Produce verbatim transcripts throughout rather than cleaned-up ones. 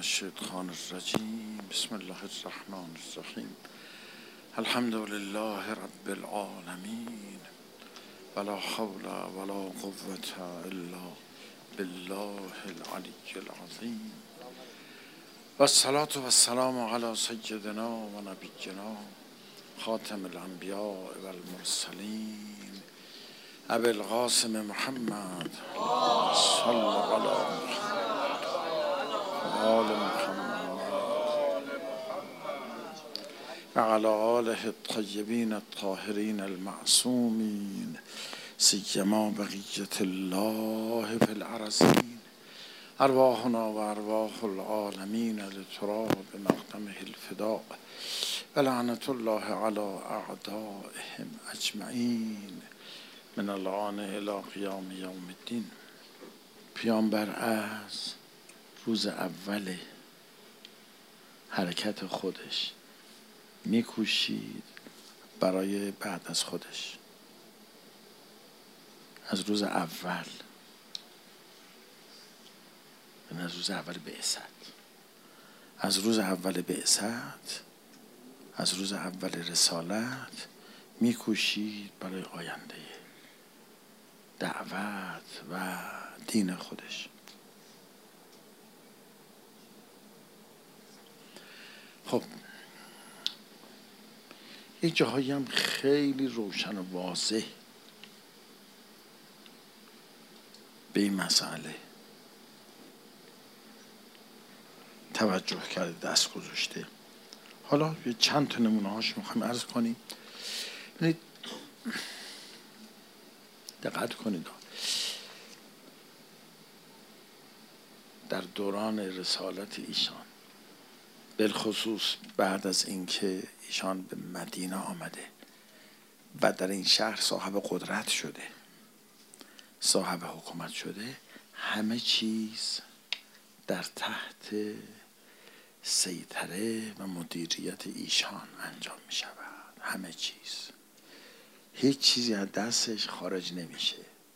الشیطان الرجیم بسم الله الرحمن الرحیم الحمد لله رب العالمین ولا حول ولا قوة الا بالله العلی العظیم و الصلاة و السلام علی سیدنا و نبینا خاتم الانبیاء و المرسلین ابی القاسم محمد صلی علی محمد آل محمد و علی آله الطیبین الطاهرین المعصومین سیما بقیت الله فی الارضین ارواحنا و ارواح العالمین لتراب مقدمه الفداء و لعنت الله علی اعدائهم اجمعین من الآن الی قیام یوم الدین. پیامبر از روز اول حرکت خودش میکوشید برای بعد از خودش. از روز اول از روز اول بعثت از روز اول بعثت از روز اول رسالت میکوشید برای آینده دعوت و دین خودش. خب یک جاهایی هم خیلی روشن و واضح به این مسئله توجه کرده، دست گذاشته. حالا یه چند تا نمونه هاش میخوایم عرض کنیم. ببینید، دقت کنید، در دوران رسالت ایشان، بالخصوص بعد از اینکه ایشان به مدینه آمده و در این شهر صاحب قدرت شده، صاحب حکومت شده، همه چیز در تحت سیطره و مدیریت ایشان انجام می شود. همه چیز، هیچ چیزی از دستش خارج نمیشه.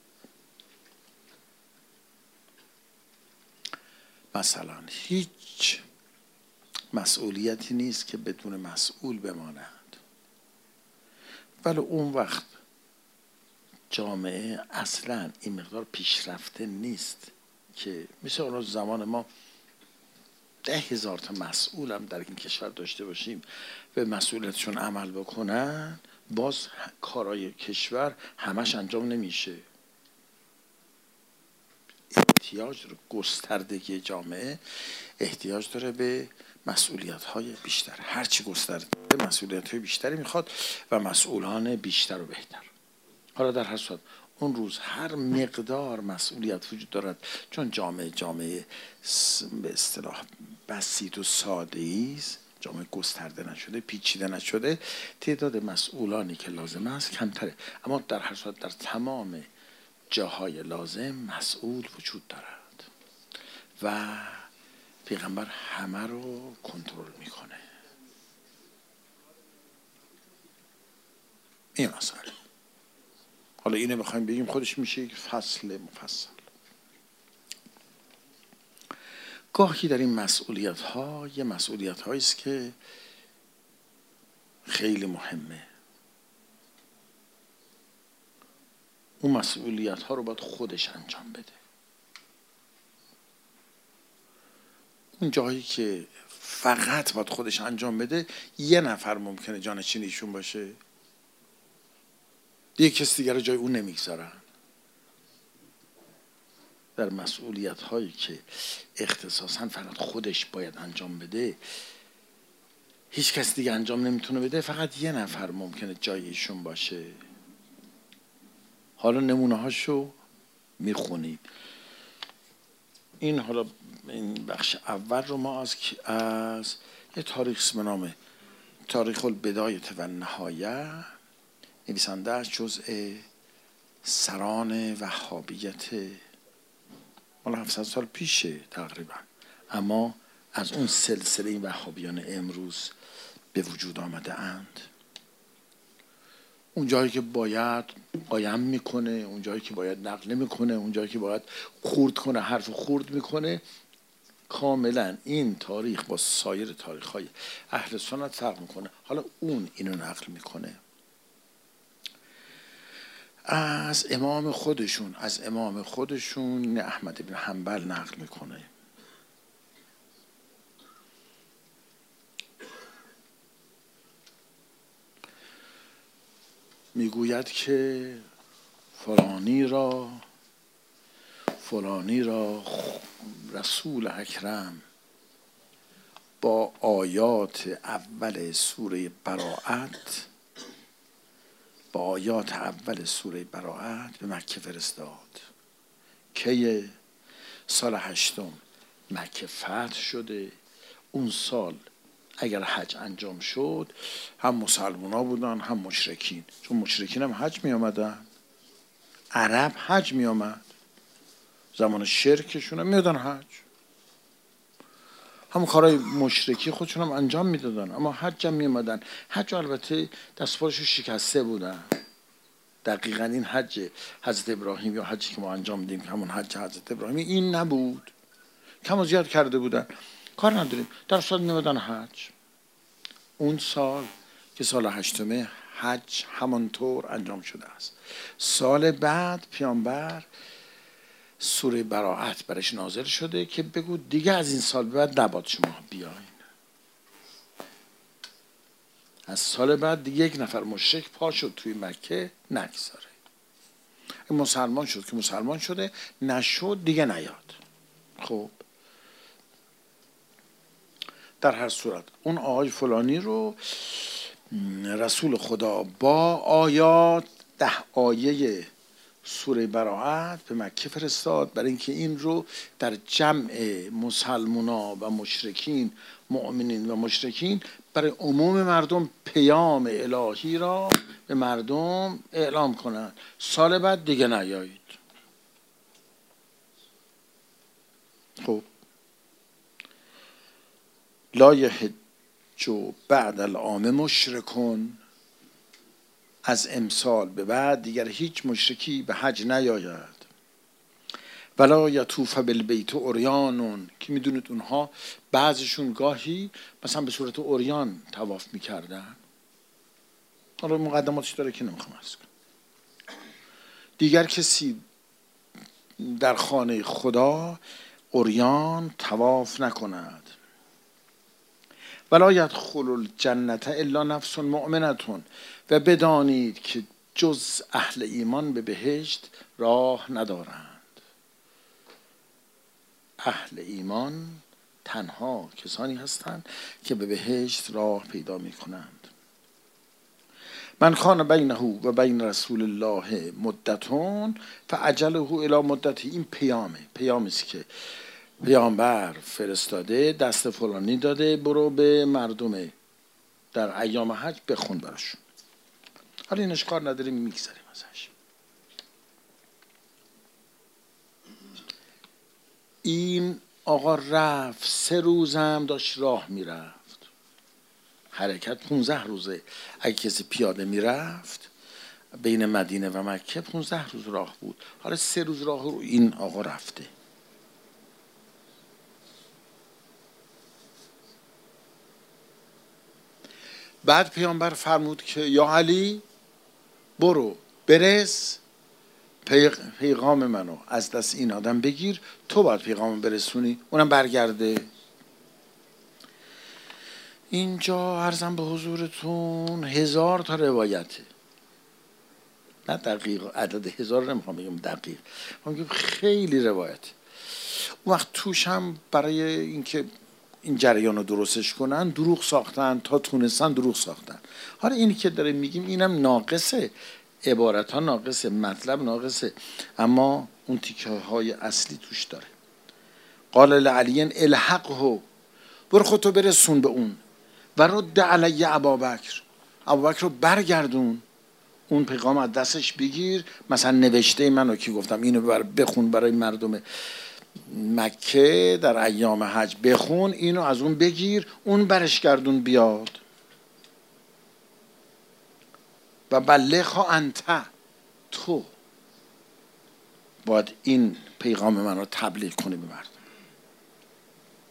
مثلا هیچ مسئولیتی نیست که بدون مسئول بماند. ولی اون وقت جامعه اصلا این مقدار پیشرفته نیست که مثل اون زمان ما ده هزار تا مسئول هم در این کشور داشته باشیم به مسئولیتشون عمل بکنن، باز کارای کشور همش انجام نمیشه. احتیاج داره، گستردگی جامعه احتیاج داره به مسئولیت های بیشتر. هرچی گسترده مسئولیت های بیشتری میخواد و مسئولان بیشتر و بهتر. حالا در هر صورت اون روز هر مقدار مسئولیت وجود دارد، چون جامعه جامعه به اصطلاح بسیط و ساده است، جامعه گسترده نشده، پیچیده نشده، تعداد مسئولانی که لازم است کمتره. اما در هر صورت در تمام جاهای لازم مسئول وجود دارد و پیغمبر همه رو کنترل میکنه. این مسئله. حالا اینو بخوایم بگیم خودش میشه یک فصل مفصل. گاهی در این مسئولیت ها یه مسئولیت هایی است که خیلی مهمه. اون مسئولیت ها رو باید خودش انجام بده. اون جایی که فقط باید خودش انجام بده، یه نفر ممکنه جانشینیشون باشه، دیگه کسی دیگر جای اون نمیگذارن. در مسئولیت هایی که اختصاصا فقط خودش باید انجام بده، هیچ کس دیگه انجام نمیتونه بده، فقط یه نفر ممکنه جایشون باشه. حالا نمونه هاشو میخونید. این حالا این بخش اول رو ما از از یه تاریخ به نام تاریخ البدایه و النهایه، نویسنده‌اش جزء سران وهابیت مال هفتصد سال پیشه تقریبا، اما از اون سلسله وهابیان امروز به وجود آمده اند. اون جایی که باید قایم میکنه، اون جایی که باید نقل نمیکنه، اون جایی که باید خورد کنه حرف خورد میکنه. کاملا این تاریخ با سایر تاریخ های اهل سنت فرق میکنه. حالا اون اینو نقل میکنه از امام خودشون، از امام خودشون احمد بن حنبل نقل میکنه. میگوید که فلانی را فلانی را رسول اکرم با آیات اول سوره براءت با آیات اول سوره براءت به مکه فرستاد. که سال هشتم مکه فتح شده. اون سال اگر حج انجام شد هم مسلمان ها بودن هم مشرکین، چون مشرکین هم حج می آمدن، عرب حج می آمد، زمان شرکشون هم می آمدن حج، هم کارهای مشرکی خودشون هم انجام می دادن، اما حج هم می آمدن. حج البته دستپاشو شکسته بودن. دقیقا این حج حضرت ابراهیم یا حجی که ما انجام میدیم همون حج حضرت ابراهیم این نبود، کم و زیاد کرده بودن، کار نداریم، در سال می آمدن حج. اون سال که سال هشتمه حج همانطور انجام شده است. سال بعد پیامبر سوره براءت برش نازل شده که بگو دیگه از این سال بعد نباید شما بیاین. از سال بعد دیگه یک نفر مشرک پا شد توی مکه نگذاره. مسلمان شد که مسلمان شده، نشد دیگه نیاد. خب در هر صورت اون آقای فلانی رو رسول خدا با آیات ده آیه سوره براءت به مکه فرستاد برای اینکه این رو در جمع مسلمونا و مشرکین، مؤمنین و مشرکین، برای عموم مردم پیام الهی را به مردم اعلام کنند. سال بعد دیگه نیایید. خب لا یحج بعد العام مشرکون، از امسال به بعد دیگر هیچ مشرکی به حج نیاید. ولا یطوف بالبیت عریان، که میدونید اونها بعضشون گاهی مثلا به صورت عریان طواف میکردن. حالا مقدماتش داره که نمیخوام عرض کنم. دیگر کسی در خانه خدا عریان طواف نکند. ولا یدخل الجنة الا نفس مؤمنة، و بدانید که جز اهل ایمان به بهشت راه ندارند. اهل ایمان تنها کسانی هستند که به بهشت راه پیدا می کنند. من کان بینه و بین رسول الله مدتون فاجله الی مدته. این پیامه، پیامی است که پیامبر فرستاده، دست فلانی داده، برو به مردم در ایام حج بخون براشون. حالا اینش کار نداریم، میگذاریم ازش. این آقا رفت، سه روزم داشت راه میرفت. حرکت پونزده روزه. اگه کسی پیاده میرفت بین مدینه و مکه پونزده روز راه بود. حالا سه روز راه رو این آقا رفته. بعد پیامبر فرمود که یا علی برو برس پیغام منو از دست این آدم بگیر، تو باید پیغام برسونی، اونم برگرده. اینجا عرضم به حضورتون هزار تا روایته، نه دقیق عدد هزار نمیخوام بگم دقیق، میگم خیلی روایت. اون وقت توش هم برای اینکه این جریان رو درستش کنن دروغ ساختن، تا تونستن دروغ ساختن. حالا اینی که داره میگیم اینم ناقصه، عبارت ها ناقصه، مطلب ناقصه، اما اون تیکه های اصلی توش داره. قال لعلی الحقه، برو خودتو برسون به اون. و رد علی ابابکر، ابوبکر رو برگردون، اون پیغام از دستش بگیر. مثلا نوشته منو که گفتم اینو بر بخون برای مردم مکه در ایام حج بخون، اینو از اون بگیر، اون برش گردون بیاد. و بلغها انت، تو باید این پیغام من رو تبلیغ کنی به مردم.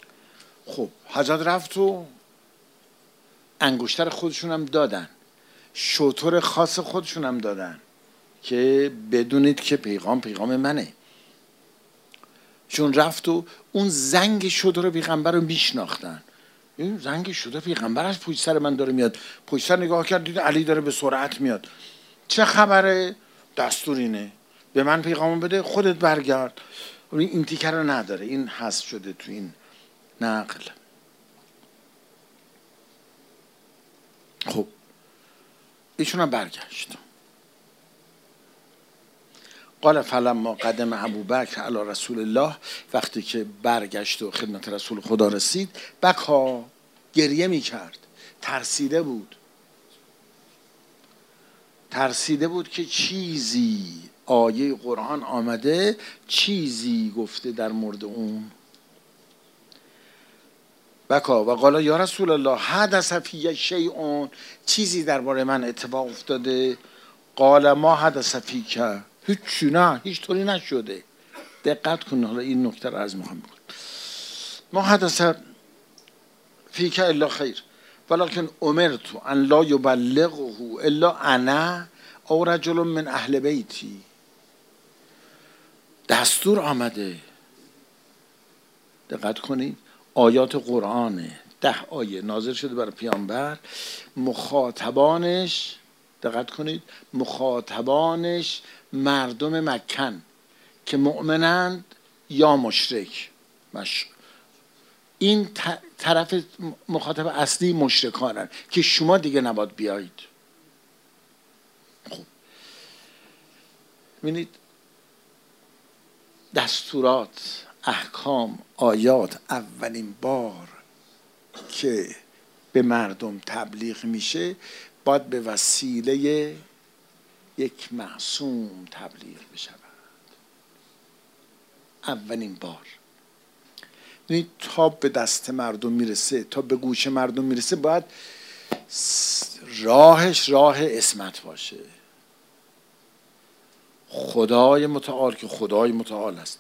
خب حضرت رفت و انگشتر خودشون هم دادن، شتر خاص خودشون هم دادن که بدونید که پیغام پیغام منه. چون رفت و اون زنگ شتر پیغمبر رو میشناختن. این زنگ شتر پیغمبر از پشت سر من داره میاد. پشت سر نگاه کرد دید علی داره به سرعت میاد. چه خبره؟ دستور اینه به من پیغام بده، خودت برگرد. این تیکه رو نداره، این حذف شده تو این نقل. خب ایشون هم برگشت. قال فلما قدم ابوبکر علی رسول الله، وقتی که برگشت و خدمت رسول خدا رسید، بکا، گریه می کرد، ترسیده بود ترسیده بود که چیزی آیه قرآن آمده، چیزی گفته در مورد اون. بکا و قال یا رسول الله حدث فی شیء، چیزی درباره من اتفاق افتاده. قال ما حدث فیک، هیچی، نه هیچ طوری نشده. دقت کن، حالا این نکته رو عرض میخوام بکنم. ما حدث فیک الا خیر ولکن امرت ان لا یبلغه الا انا او رجل من اهل بیتی. دستور آمده، دقت کنید، آیات قرآنه، ده آیه نازل شده برای پیامبر، مخاطبانش، دقت کنید، مخاطبانش مردم مکن که مؤمنند یا مشرک. مش... این طرف مخاطب اصلی مشرکانند که شما دیگه نباید بیایید. خب ببینید، دستورات، احکام، آیات اولین بار که به مردم تبلیغ میشه باید به وسیله یک معصوم تبلیغ بشود. اولین بار. یعنی تا به دست مردم میرسه، تا به گوش مردم میرسه، باید راهش راه اسمت باشه. خدای متعال که خدای متعال است،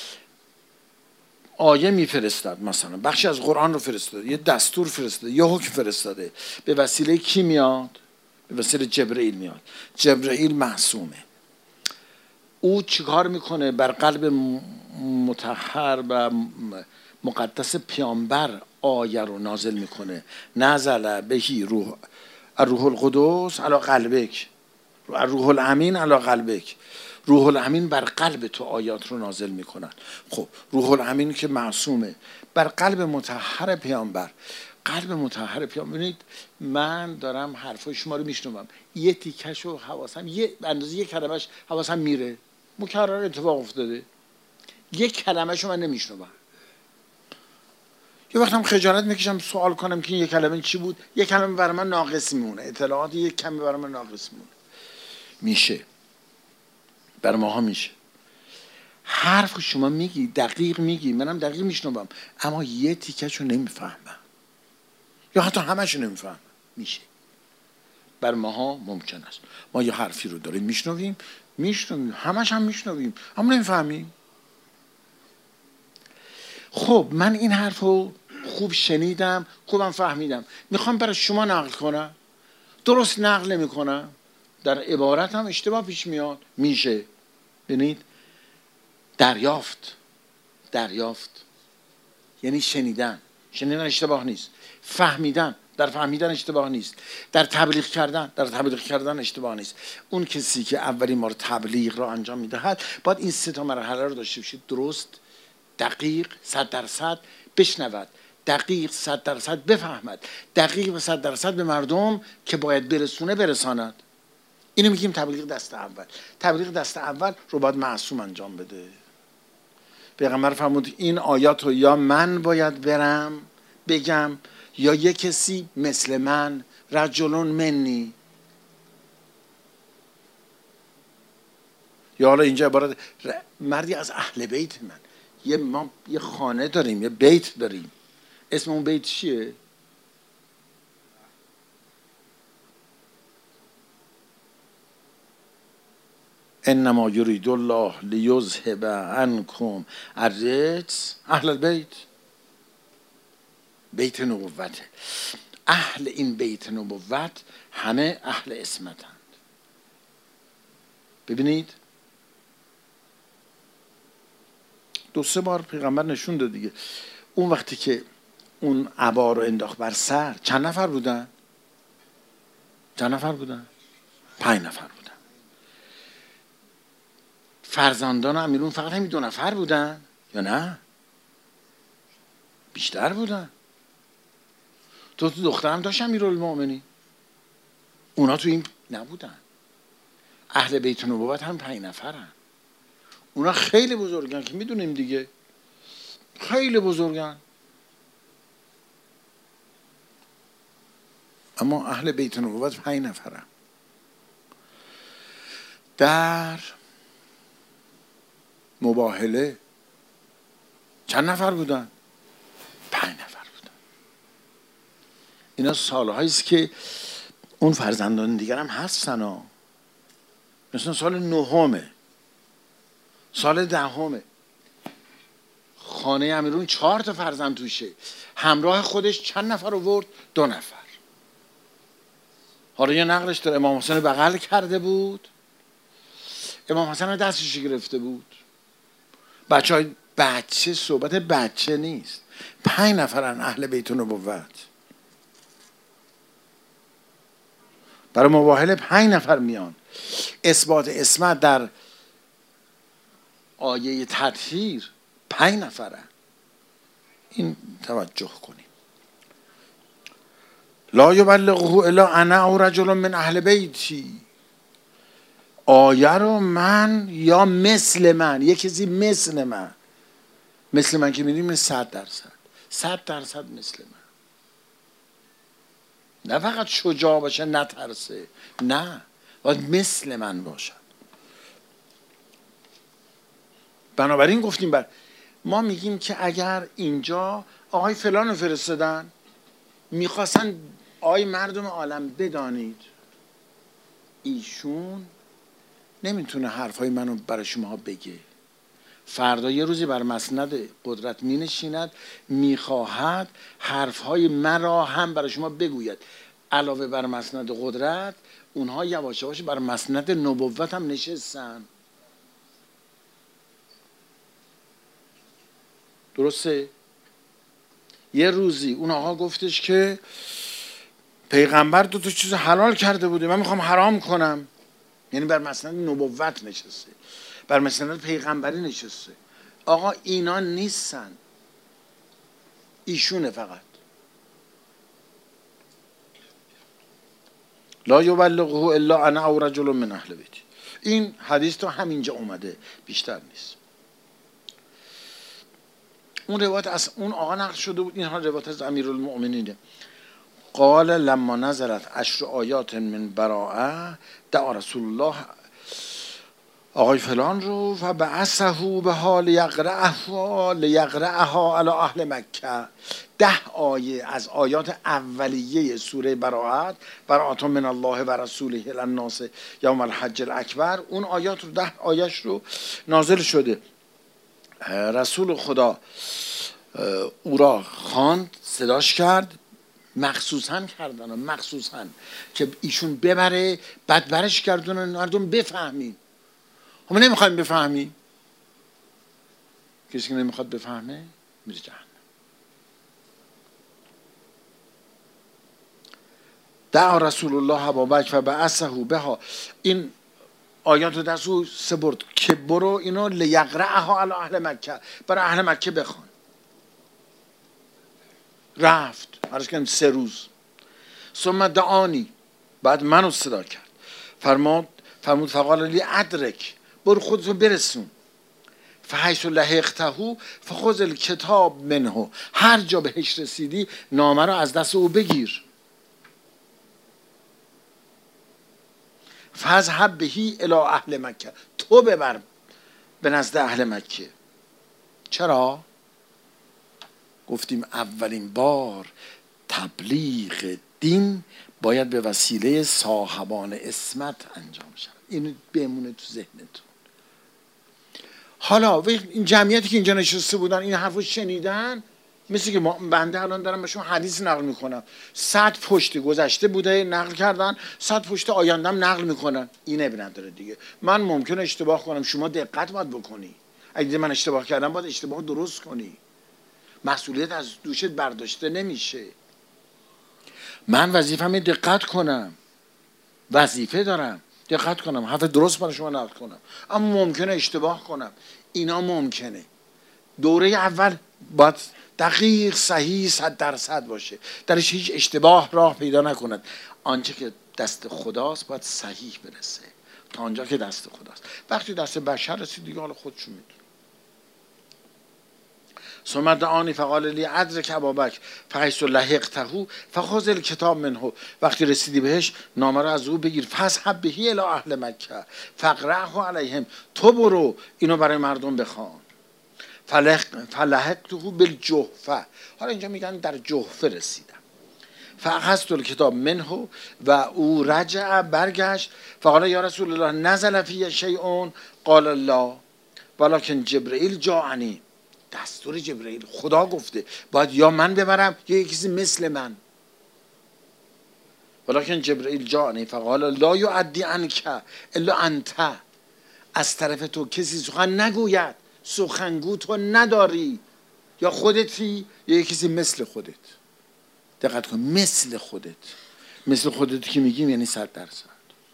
آیه میفرستد، مثلا بخشی از قرآن رو فرستاده، یه دستور فرستاده، یه حکم فرستاده. به وسیله کی میاد؟ به وسیله جبرئیل میاد. جبرئیل معصومه. او چیکار میکنه؟ بر قلب مطهر و مقدس پیامبر آیه رو نازل میکنه. نزل بهی روح الروح القدس علی قلبک، روح الامین علی قلبک. روح الامین بر قلب تو آیات رو نازل میکنن. خب روح الامین که معصومه، بر قلب مطهر پیامبر. قلب مطهر پیامبر، ببینید من دارم حرفای شما رو میشنوم، یه تیکشو حواسم، یه اندازه یه کلمش حواسم میره، مکرر اتفاق افتاده، یه کلمه‌شو من نمیشنوم. یه وقتم خجالت میکشم سوال کنم که این یه کلمه چی بود، یه کلمه برای من ناقص میمونه، اطلاعات یه کمی برای من ناقص میمونه. میشه، بر ماها میشه. حرف شما میگی، دقیق میگی، منم دقیق میشنوم، اما یه تیکشو نمیفهمم یا حتی همشو نمیفهمم. میشه، بر ماها ممکن است. ما یه حرفی رو داریم میشنویم، میشنویم، همش هم میشنویم، اما نمیفهمیم. خب من این حرفو خوب شنیدم، خوبم فهمیدم، میخوام برای شما نقل کنم، درست نقل نمیکنم، در عبارت هم اشتباه پیش میاد. میشه. ببینید، دریافت دریافت یعنی شنیدن. شنیدن اشتباه نیست. فهمیدن، در فهمیدن اشتباه نیست. در تبلیغ کردن، در تبلیغ کردن اشتباه نیست. اون کسی که اولین بار تبلیغ را انجام میدهد باید این سه تا مرحله رو داشته باشه: درست، دقیق، صد درصد بشنود، دقیق صد درصد بفهمد، دقیق و صد درصد به مردم که باید برسونه برساند. اینو میگیم تبلیغ دست اول. تبلیغ دست اول رو باید معصوم انجام بده. پیغمبر فرمود این آیات رو یا من باید برم بگم یا یک کسی مثل من، رجلون منی. یا حالا اینجا عبارت مردی از اهل بیت من. یه ما یه خانه داریم، یه بیت داریم، اسم اون بیت چیه؟ انما یرید الله لیذهب عنکم الرجس اهل البیت. بیت نبوته. اهل این بیت نبوت همه اهل عصمتند. ببینید دو سه بار پیغمبر نشون داد دیگه. اون وقتی که اون عبا رو انداخت بر سر چند نفر بودن؟ چند نفر بودن؟ پنج نفر بودن. فرزندان امیرون فقط همین دو نفر بودن یا نه؟ بیشتر بودن. تو تو دخترم داشت امیرالمومنین، اونا تو این نبودن. اهل بیت نبوت هم پنج نفرن. اونا خیلی بزرگن که میدونیم دیگه، خیلی بزرگن. اما اهل بیت نبوت پنج نفرن. در مباهله چند نفر بودن؟ پنج نفر بودن. اینا سالهایی است که اون فرزندان دیگر هم هستن ها. مثلا سال نهمه، سال دهمه، خانه امیرون چهار تا فرزند توشه، همراه خودش چند نفر آورد؟ دو نفر. حالا یه نقلش داره امام حسین بغل کرده بود، امام حسین رو دستش گرفته بود. بچه های بچه، صحبت بچه نیست، پنج نفرن اهل بیت نبوت. برای مباهله پنج نفر میان. اثبات عصمت در آیه تطهیر پنج نفرن. این توجه کنیم. لا یبلغه الا انا او رجل من اهل بیتی. آیه رو من یا مثل من، یه کسی مثل من، مثل من که میدیم صد درصد صد درصد مثل من، نه فقط شجاع باشه نترسه، نه باید مثل من باشد. بنابراین گفتیم بر ما میگیم که اگر اینجا آقای فلان رو فرستادن، میخواستن آقای مردم عالم بدانید ایشون نمیتونه حرفای منو برای شما بگه. فردا یه روزی بر مسند قدرت می نشیند، میخواهد حرفهای مرا هم برای شما بگوید. علاوه بر مسند قدرت، اونها یواش یواش بر مسند نبوت هم نشستن. درسته؟ یه روزی اون آقا گفتش که پیغمبر دو تا چیز حلال کرده بوده، من میخوام حرام کنم. یعنی بر مسند نبوت نشسته، بر مسند پیغمبری نشسته. آقا اینا نیستن، ایشونه فقط. لا یبلغه الا انا او رجل من اهل بیتی. این حدیث تو همینجا اومده، بیشتر نیست. اون روایت از اون آقا نقل شده بود. این ها روایت از امیرالمؤمنینه. قال لما نزلت عشر آیات من براءه دعا رسول الله آقای فلان رو و بعثه به حال یقرأها لیقرأها علی اهل مکه. ده آیه از آیات اولیه سوره براءت، براءت من الله و رسوله الی الناس یوم الحج الاکبر، اون آیات رو ده آیش رو نازل شده. رسول خدا او را خواند، صداش کرد، مخصوصا کردن مخصوصا که ایشون ببره، بعد برش گردونن مردم بفهمیم. ما نمیخوایم بفهمیم. کسی که نمیخواد بفهمه میره جهنم. دعا رسول الله ابابکر و بعثه بها. این آیات رو دست او سپرد که برو اینو لیقرأها علی اهل مکه، برای اهل مکه بخوان. رفت عرض کردم سه روز. ثم دعانی، بعد منو صدا کرد، فرمود فرمود فقال لی ادرک، برو خودتو برسون. فحیث لحقته فخذ الکتاب منه، هر جا بهش رسیدی نامه رو از دست او بگیر. فاذهب بهی الی اهل مکه، تو ببر به نزد اهل مکه. چرا؟ گفتیم اولین بار تبلیغ دین باید به وسیله صاحبان عصمت انجام شود. اینو بمونه تو ذهنتون. حالا این جمعیتی که اینجا نشسته بودن این حرفو شنیدن، مثل که ما بنده الان دارم به شما حدیث نقل میکنم، صد پشت گذشته بوده نقل کردن، صد پشت آیندهم نقل میکنن، این اب نداره دیگه. من ممکنه اشتباه کنم، شما دقت باید بکنی. اگه من اشتباه کردم باید اشتباه درست کنی. مسئولیت از دوشت برداشته نمیشه. من وظیفه‌م دقت کنم، وظیفه دارم دقت کنم، حرف درست برای شما نقل کنم، اما ممکنه اشتباه کنم. اینا ممکنه. دوره اول باید دقیق صحیح صد درصد باشه، درش هیچ اشتباه راه پیدا نکند. آنچه که دست خداست باید صحیح برسه، تا آنجا که دست خداست. وقتی دست بشر رسید دیگه حالا خودشون میدونه. ثم دعانی فقال لی ادرک ابابکر فحیث لحقته فخذ الکتاب منه. وقتی رسیدی بهش نامه رو از او بگیر، فاذهب به الی اهل مکه فاقرأه علیهم. تو برو اینو برای مردم بخوان. فلحقته بالجحفه. حالا اینجا میگن در جحفه رسیدم. فاخذت الکتاب منه و او رجع برگشت فقال یا رسول الله نزل فی شیء قال لا ولکن جبرئیل جاءنی. دستور جبرئیل، خدا گفته باید یا من ببرم یا کسی مثل من. ولکن جبرئیل جاءنی فقال لا یعدی عنک الا انت. از طرف تو کسی سخن نگوید، سخنگو تو نداری، یا خودتی یا کسی مثل خودت. دقت کن، مثل خودت. مثل خودت که میگیم یعنی صد درصد.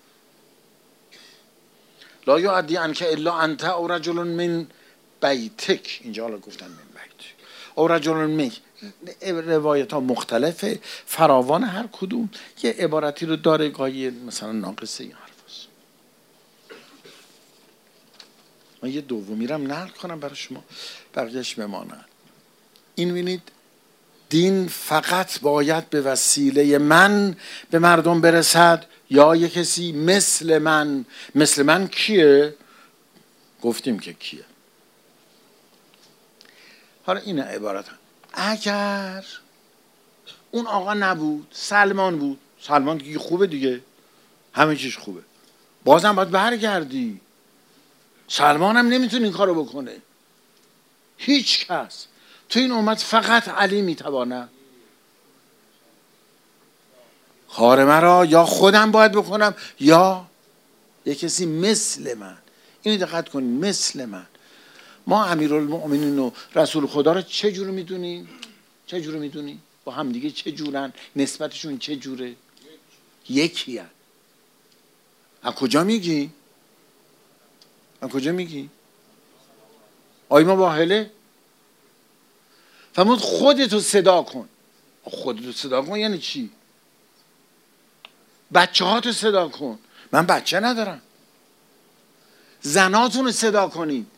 لا یعدی عنک الا انت او رجل من بیتک. اینجا حالا گفتن من بیتک او رجل من. روایت ها مختلفه، فراوان، هر کدوم یه عبارتی رو داره، گاهی مثلا ناقصه این حرف هست. من یه دومی رو هم نقل کنم برای شما، بقیهش بماند. این بینید دین فقط باید به وسیله من به مردم برسد یا یه کسی مثل من. مثل من کیه؟ گفتیم که کیه. حالا این عبارت هم. اگر اون آقا نبود، سلمان بود، سلمان دیگه خوبه دیگه، همه چیز خوبه، بازم باید برگردی. سلمان هم نمیتونه این کارو بکنه. هیچ کس تو این امت فقط علی میتوانه. کار مرا یا خودم باید بکنم یا یه کسی مثل من. اینو دقت کنید، مثل من. ما امیرالمؤمنین و رسول خدا رو چه جور میدونیم؟ چه جور میدونیم؟ با هم دیگه چه جورن؟ نسبتشون چه جوره؟ یکی هست. از کجا میگی؟ از کجا میگی؟ آیما واهله؟ فرمود خودتو صدا کن. خودتو صدا کن یعنی چی؟ بچه ها تو صدا کن. من بچه ندارم. زناتون رو صدا کنید.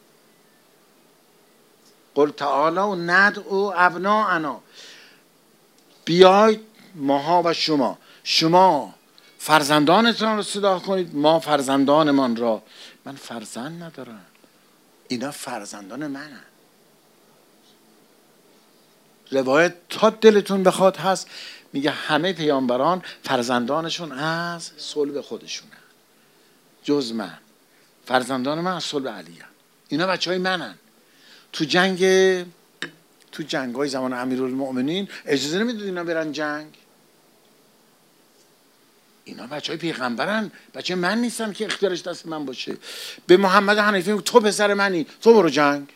قل تعالی ندعو ابناءنا. بیاید ماها و شما، شما فرزندانتان رو صدا کنید، ما فرزندانمان را. من فرزند ندارم، اینا فرزندان منن. روایت تا دلتون بخواد هست، میگه همه پیامبران فرزندانشون از صلب خودشونن جز من. فرزندان من از صلب علی هن. اینا بچه های منن. تو جنگ تو جنگ های زمان امیرالمؤمنین اجازه نمیدید اینا برن جنگ. اینا بچه های پیغمبرن، بچه من نیستم که اختیارش دست من باشه. به محمد حنیفی میگه تو پسر منی، تو برو جنگ.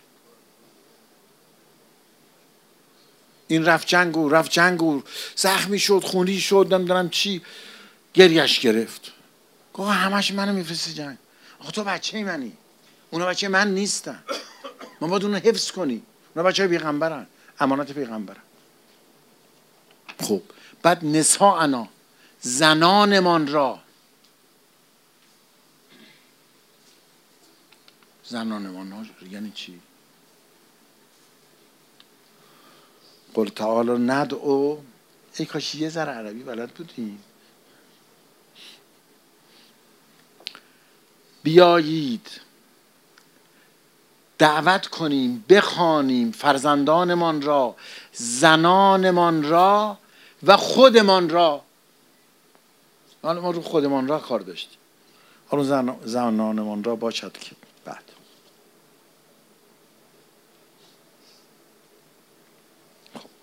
این رفت جنگ و رفت جنگ و زخمی شد، خونی شد، نمیدونم چی، گریش گرفت. گفت همش منو میفرستی جنگ. آخه تو بچه منی، اونا بچه من نیستن، ما باید اونو حفظ کنی. اونا بچه های پیغمبرن، امانت پیغمبرن. خب بعد نساءنا، زنانمان را. زنانمان را یعنی چی؟ قل تعالی ندعو. ای کاش یه ذره عربی بلد بودی. بیایید دعوت کنیم، بخوانیم فرزندانمان را، زنانمان را و خودمان را. حالا ما رو خودمان را کار داشتیم، حالا زن... زنانمان را باشد که بعد. خب.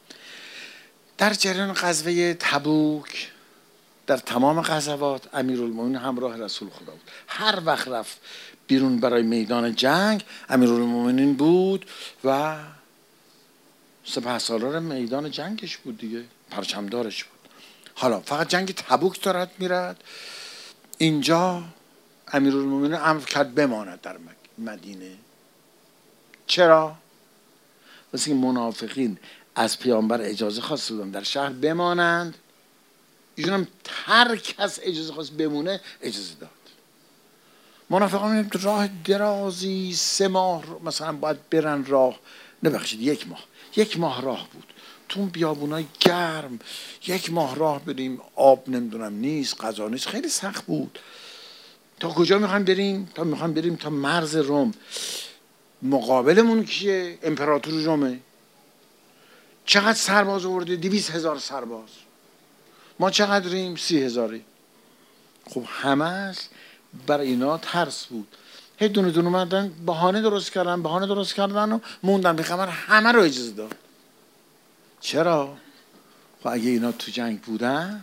در جریان غزوه تبوک در تمام غزوات امیرالمومنین همراه رسول خدا بود. هر وقت رفت بیرون برای میدان جنگ امیرالمومنین بود و سپهسالار میدان جنگش بود دیگه، پرچمدارش بود. حالا فقط جنگ تبوک دارد میرد، اینجا امیرالمومنین امر کرد بماند در مدینه. چرا؟ واسه این منافقین از پیامبر اجازه خواسته بودن در شهر بمانند، ایشون هم هر کس اجازه خواست بمونه اجازه داد. منافقان راه درازی سه ماه مثلا باید برن راه، نبخشید یک ماه یک ماه راه بود تو بیابونای گرم، یک ماه راه بریم، آب نمیدونم نیست، غذا نیست، خیلی سخت بود. تا کجا میخوایم بریم؟ تا میخوایم بریم تا مرز روم. مقابلمون کیه؟ امپراتور رومه. چقدر سرباز آورده؟ دویست هزار سرباز. ما چقدریم؟ سی هزاری. خب همش برای اینا ترس بود. هی دونه دونه اومدن بهانه درست کردن بهانه درست کردن و موندن. پیغمبر همه رو اجازه داد. چرا؟ خب اگه اینا تو جنگ بودن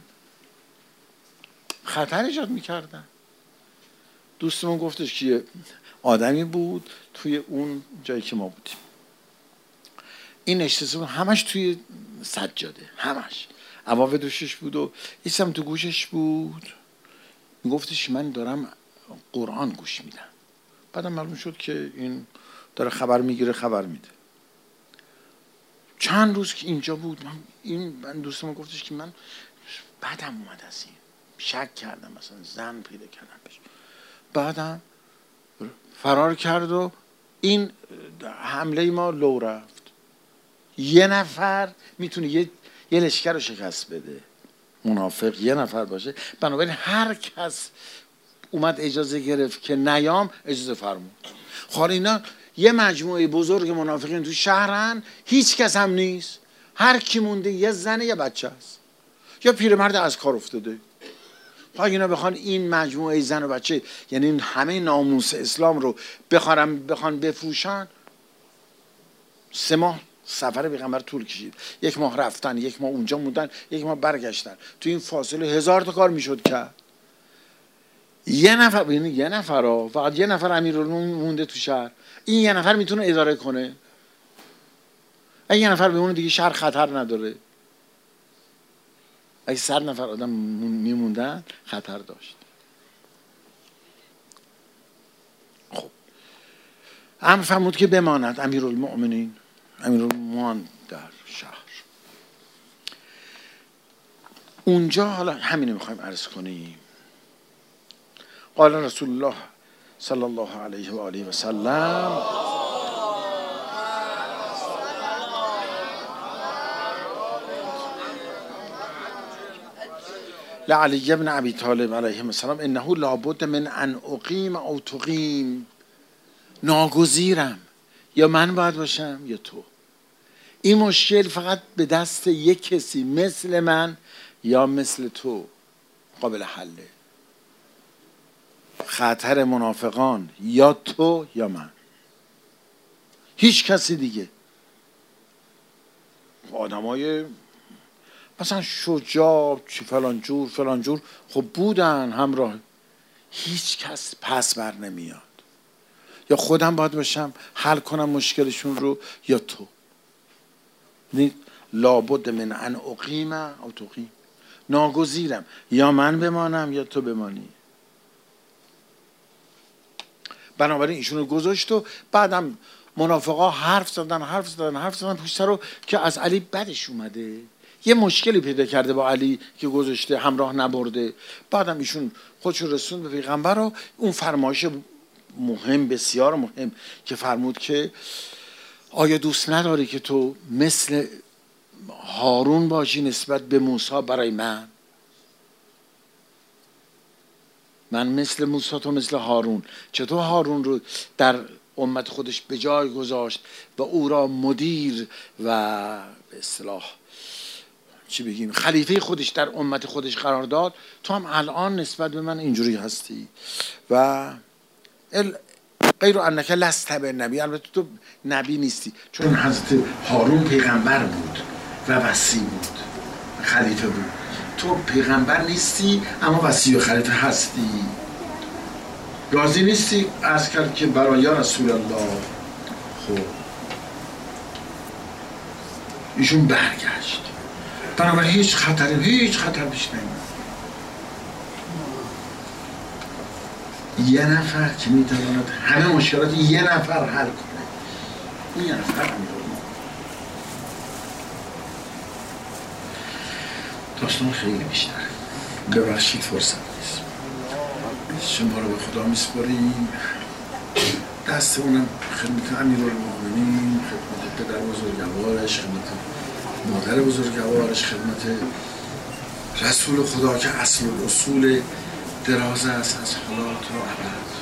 خطر ایجاد میکردن. دوستمون گفتش که آدمی بود توی اون جایی که ما بودیم، این نشسته بود همش توی سجاده، همش عوامل دوشش بود و ایسم تو گوشش بود. میگفتش من دارم قرآن گوش میدم. بعدم معلوم شد که این داره خبر میگیره خبر میده. چند روز که اینجا بود من این من دوستم گفتش که من بعدم اومد از این شک کردم، مثلا زن پیدا کردم بهش. بعدم فرار کرد و این حمله ما لو رفت. یه نفر میتونه یه یه لشکر رو شکست بده، منافق یه نفر باشه. بنابراین هر کس اومد اجازه گرفت که نیام اجازه فرمود. خب اینا یه مجموعه بزرگ منافقین تو شهرن، هیچ کس هم نیست، هر کی مونده یه زنه یه بچه است یا پیرمرد از کار افتاده. خب اینا بخوان این مجموعه زن و بچه، یعنی این همه ناموس اسلام رو بخوان بخوان بفروشن، سه ماه سفر پیغمبر طول کشید. یک ماه رفتن، یک ماه اونجا موندن، یک ماه برگشتن. تو این فاصله هزار تا کار میشد کرد. یه نفر ببینید یه نفر ها فقط یه نفر امیرالمومنین مونده تو شهر. این یه نفر میتونه اداره کنه. اگه یه نفر بمونه دیگه شهر خطر نداره. اگه صد نفر آدم میموندن خطر داشت. خب امر فرمود که بماند امیرالمومنین. امیرالمومنین در شهر. اونجا حالا همینو میخوایم عرض کنیم. قال رسول الله صلی الله علیه و آله و سلم لعلی ابن ابی طالب علیه السلام انه لابد من ان اقیم او تقیم. ناگزیرم، یا من باید باشم یا تو. این مشکل فقط به دست یک کسی مثل من یا مثل تو قابل حله. خطر منافقان یا تو یا من، هیچ کسی دیگه. آدمای مثلا شجاع فلان جور فلان جور خب بودن همراه، هیچ کس پس بر نمیاد. یا خودم باید باشم حل کنم مشکلشون رو یا تو. لابد من ان اقیم او تقیم. ناگزیرم، یا من بمانم یا تو بمانی. بنابراین ایشون رو گذاشت و بعدم منافقا حرف زدن حرف زدن حرف زدن پشت رو که از علی بدش اومده، یه مشکلی پیدا کرده با علی که گذاشته همراه نبرده. بعدم ایشون خودش رو رسوند به پیغمبر و اون فرمایش مهم بسیار مهم که فرمود که آیا دوست نداری که تو مثل هارون باشی نسبت به موسی برای من؟ من مثل موسی تو مثل هارون. چطور هارون رو در امت خودش به جای گذاشت و او را مدیر و به اصطلاح چی بگیم خلیفه خودش در امت خودش قرار داد، تو هم الان نسبت به من اینجوری هستی. و غیر انک لست نبی، البته تو نبی نیستی، چون حضرت هارون پیغمبر بود و وصی بود. خلیفه بود. تو پیغمبر نیستی اما وصی و خلیفه هستی. راضی نیستی؟ عرض کرد که برای یا رسول الله. خب ایشون برگشت، بنابراین هیچ خطری هیچ خطر پیش نمیاد. یه نفر که میتواند همه مشکلات یه نفر حل کنه، اون یه نفر امیرالمومنین. داستان خیلی بیشتره، ببخشید فرصت نیست. شما رو به خدا میسپاریم، دست اونم خدمت امیرالمومنین، خدمت پدر بزرگوارش، خدمت مادر بزرگوارش، خدمت رسول خدا که اصل الاصول دراز است از حالات و ابد.